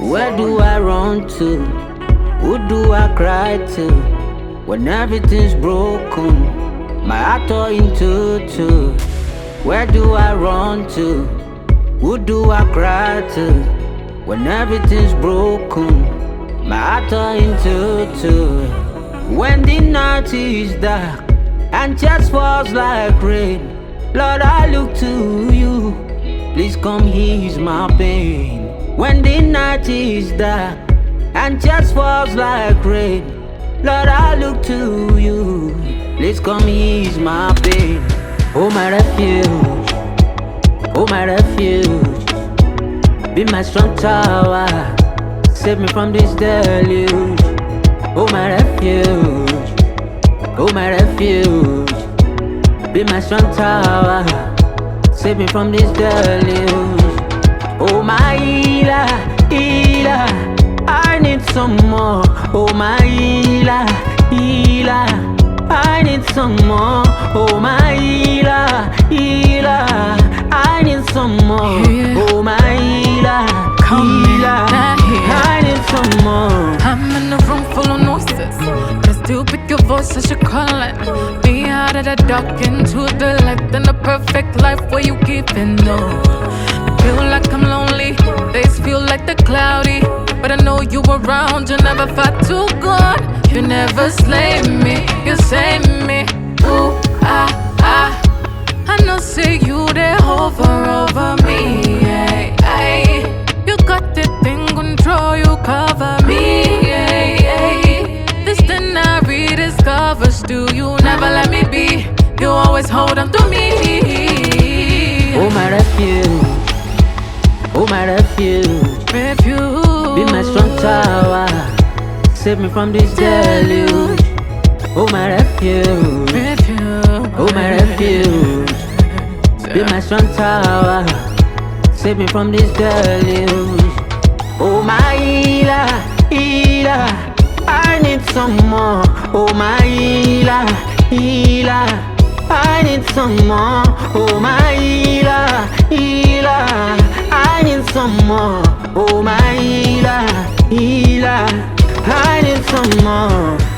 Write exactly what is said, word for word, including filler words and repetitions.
Where do I run to? Who do I cry to? When everything's broken, my heart tore into two. Where do I run to? Who do I cry to? When everything's broken, my heart tore into two. When the night is dark and just falls like rain, Lord, I look to you. Please come ease my pain. When the night is dark and just falls like rain, Lord, I look to you. Please come ease my pain. Oh my refuge, oh my refuge, be my strong tower, save me from this deluge. Oh my refuge, oh my refuge, be my strong tower, save me from this deluge. Oh my healer, healer, I need some more. Oh my healer, healer, I need some more. Oh my healer, healer, I need some more. Oh my healer, healer, I need some more. I'm in a room full of noises, but I still pick your voice as you calling me out of the dark into the light. In a perfect life where you giving no. Feel like I'm lonely, days feel like they're cloudy, but I know you around, you never fight too good. You never slay me, you save me. Ooh, ah, ah, I know say you there over, over me, ay, ay. You got the thing control, you cover me, ay, ay. This thing I rediscover, still you never let me be. You always hold on to me. Oh my refuge, oh my refuge, refuge, be my strong tower, save me from this deluge. Oh my refuge, refuge, oh my refuge, be my strong tower, save me from this deluge. Oh my healer, healer, I need some more. Oh my healer, healer, I need some more. Oh my healer, healer, I need some more. Oh my healer, healer, I need some more.